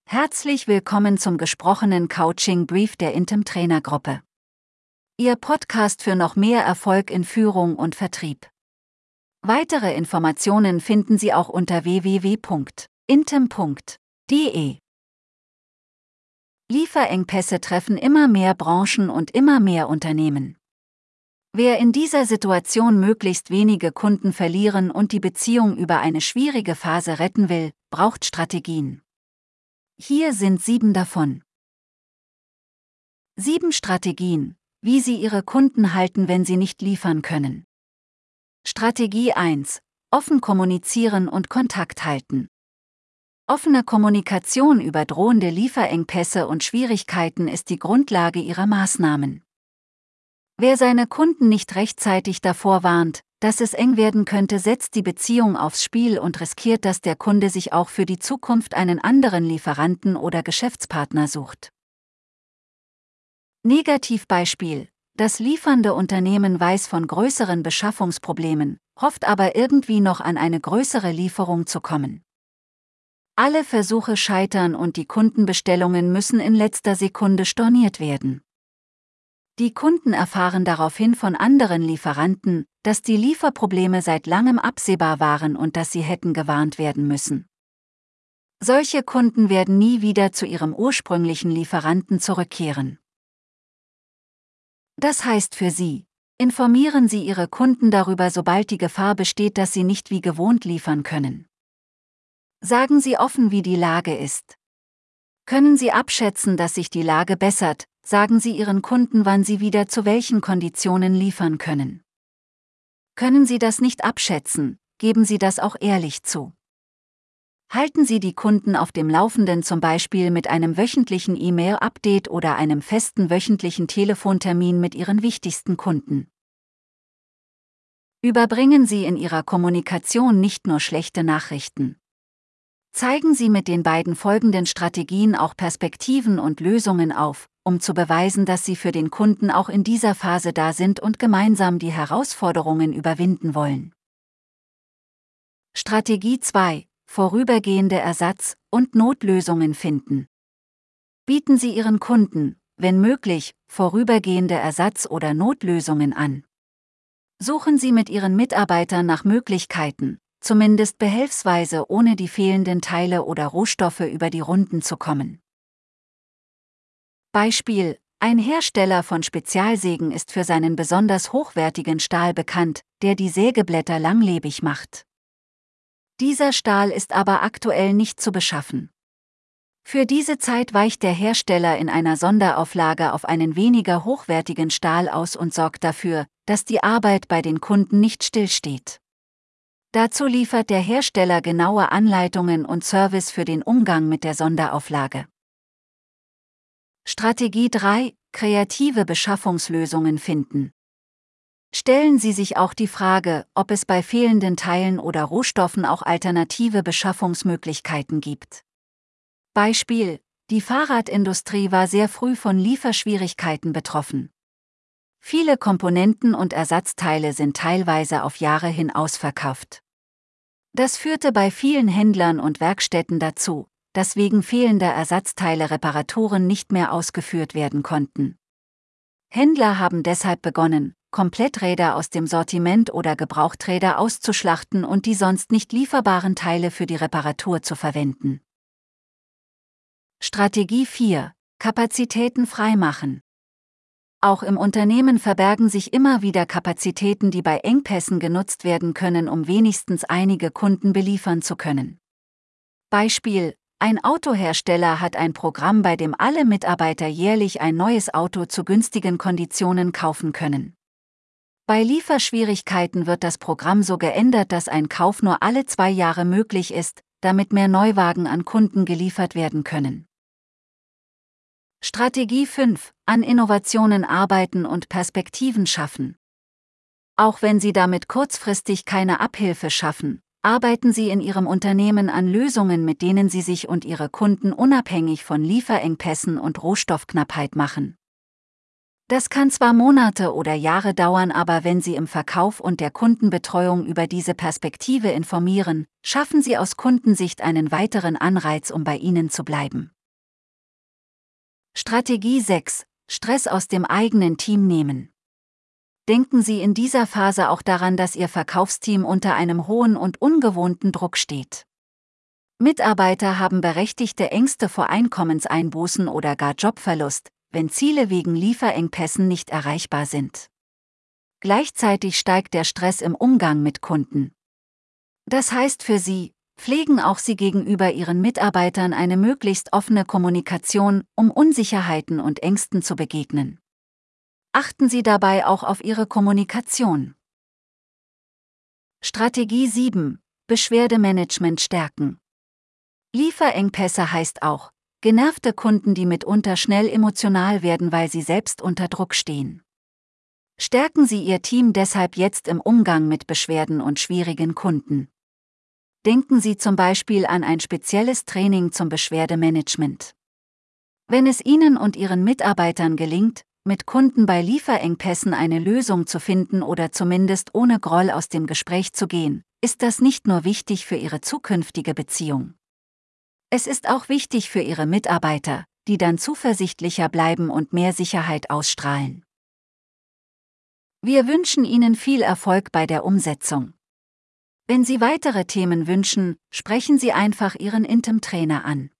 Herzlich willkommen zum gesprochenen Coaching-Brief der Intem Trainergruppe. Ihr Podcast für noch mehr Erfolg in Führung und Vertrieb. Weitere Informationen finden Sie auch unter www.intem.de. Lieferengpässe treffen immer mehr Branchen und immer mehr Unternehmen. Wer in dieser Situation möglichst wenige Kunden verlieren und die Beziehung über eine schwierige Phase retten will, braucht Strategien. Hier sind 7 davon. 7 Strategien, wie Sie Ihre Kunden halten, wenn sie nicht liefern können. Strategie 1: Offen kommunizieren und Kontakt halten. Offene Kommunikation über drohende Lieferengpässe und Schwierigkeiten ist die Grundlage Ihrer Maßnahmen. Wer seine Kunden nicht rechtzeitig davor warnt, dass es eng werden könnte, setzt die Beziehung aufs Spiel und riskiert, dass der Kunde sich auch für die Zukunft einen anderen Lieferanten oder Geschäftspartner sucht. Negativbeispiel: Das liefernde Unternehmen weiß von größeren Beschaffungsproblemen, hofft aber irgendwie noch an eine größere Lieferung zu kommen. Alle Versuche scheitern und die Kundenbestellungen müssen in letzter Sekunde storniert werden. Die Kunden erfahren daraufhin von anderen Lieferanten, dass die Lieferprobleme seit langem absehbar waren und dass sie hätten gewarnt werden müssen. Solche Kunden werden nie wieder zu ihrem ursprünglichen Lieferanten zurückkehren. Das heißt für Sie: Informieren Sie Ihre Kunden darüber, sobald die Gefahr besteht, dass Sie nicht wie gewohnt liefern können. Sagen Sie offen, wie die Lage ist. Können Sie abschätzen, dass sich die Lage bessert, sagen Sie Ihren Kunden, wann Sie wieder zu welchen Konditionen liefern können. Können Sie das nicht abschätzen, geben Sie das auch ehrlich zu. Halten Sie die Kunden auf dem Laufenden, zum Beispiel mit einem wöchentlichen E-Mail-Update oder einem festen wöchentlichen Telefontermin mit Ihren wichtigsten Kunden. Überbringen Sie in Ihrer Kommunikation nicht nur schlechte Nachrichten. Zeigen Sie mit den beiden folgenden Strategien auch Perspektiven und Lösungen auf, um zu beweisen, dass Sie für den Kunden auch in dieser Phase da sind und gemeinsam die Herausforderungen überwinden wollen. Strategie 2: Vorübergehende Ersatz- und Notlösungen finden. Bieten Sie Ihren Kunden, wenn möglich, vorübergehende Ersatz- oder Notlösungen an. Suchen Sie mit Ihren Mitarbeitern nach Möglichkeiten, zumindest behelfsweise ohne die fehlenden Teile oder Rohstoffe über die Runden zu kommen. Beispiel: Ein Hersteller von Spezialsägen ist für seinen besonders hochwertigen Stahl bekannt, der die Sägeblätter langlebig macht. Dieser Stahl ist aber aktuell nicht zu beschaffen. Für diese Zeit weicht der Hersteller in einer Sonderauflage auf einen weniger hochwertigen Stahl aus und sorgt dafür, dass die Arbeit bei den Kunden nicht stillsteht. Dazu liefert der Hersteller genaue Anleitungen und Service für den Umgang mit der Sonderauflage. Strategie 3: Kreative Beschaffungslösungen finden. Stellen Sie sich auch die Frage, ob es bei fehlenden Teilen oder Rohstoffen auch alternative Beschaffungsmöglichkeiten gibt. Beispiel: Die Fahrradindustrie war sehr früh von Lieferschwierigkeiten betroffen. Viele Komponenten und Ersatzteile sind teilweise auf Jahre hin ausverkauft. Das führte bei vielen Händlern und Werkstätten dazu, dass wegen fehlender Ersatzteile Reparaturen nicht mehr ausgeführt werden konnten. Händler haben deshalb begonnen, Kompletträder aus dem Sortiment oder Gebrauchträder auszuschlachten und die sonst nicht lieferbaren Teile für die Reparatur zu verwenden. Strategie 4: Kapazitäten freimachen. Auch im Unternehmen verbergen sich immer wieder Kapazitäten, die bei Engpässen genutzt werden können, um wenigstens einige Kunden beliefern zu können. Beispiel: Ein Autohersteller hat ein Programm, bei dem alle Mitarbeiter jährlich ein neues Auto zu günstigen Konditionen kaufen können. Bei Lieferschwierigkeiten wird das Programm so geändert, dass ein Kauf nur alle 2 Jahre möglich ist, damit mehr Neuwagen an Kunden geliefert werden können. Strategie 5: An Innovationen arbeiten und Perspektiven schaffen. Auch wenn Sie damit kurzfristig keine Abhilfe schaffen, arbeiten Sie in Ihrem Unternehmen an Lösungen, mit denen Sie sich und Ihre Kunden unabhängig von Lieferengpässen und Rohstoffknappheit machen. Das kann zwar Monate oder Jahre dauern, aber wenn Sie im Verkauf und der Kundenbetreuung über diese Perspektive informieren, schaffen Sie aus Kundensicht einen weiteren Anreiz, um bei Ihnen zu bleiben. Strategie 6: Stress aus dem eigenen Team nehmen. Denken Sie in dieser Phase auch daran, dass Ihr Verkaufsteam unter einem hohen und ungewohnten Druck steht. Mitarbeiter haben berechtigte Ängste vor Einkommenseinbußen oder gar Jobverlust, wenn Ziele wegen Lieferengpässen nicht erreichbar sind. Gleichzeitig steigt der Stress im Umgang mit Kunden. Das heißt für Sie, pflegen auch Sie gegenüber Ihren Mitarbeitern eine möglichst offene Kommunikation, um Unsicherheiten und Ängsten zu begegnen. Achten Sie dabei auch auf Ihre Kommunikation. Strategie 7: Beschwerdemanagement stärken. Lieferengpässe heißt auch, genervte Kunden, die mitunter schnell emotional werden, weil sie selbst unter Druck stehen. Stärken Sie Ihr Team deshalb jetzt im Umgang mit Beschwerden und schwierigen Kunden. Denken Sie zum Beispiel an ein spezielles Training zum Beschwerdemanagement. Wenn es Ihnen und Ihren Mitarbeitern gelingt, mit Kunden bei Lieferengpässen eine Lösung zu finden oder zumindest ohne Groll aus dem Gespräch zu gehen, ist das nicht nur wichtig für Ihre zukünftige Beziehung. Es ist auch wichtig für Ihre Mitarbeiter, die dann zuversichtlicher bleiben und mehr Sicherheit ausstrahlen. Wir wünschen Ihnen viel Erfolg bei der Umsetzung. Wenn Sie weitere Themen wünschen, sprechen Sie einfach Ihren Intem-Trainer an.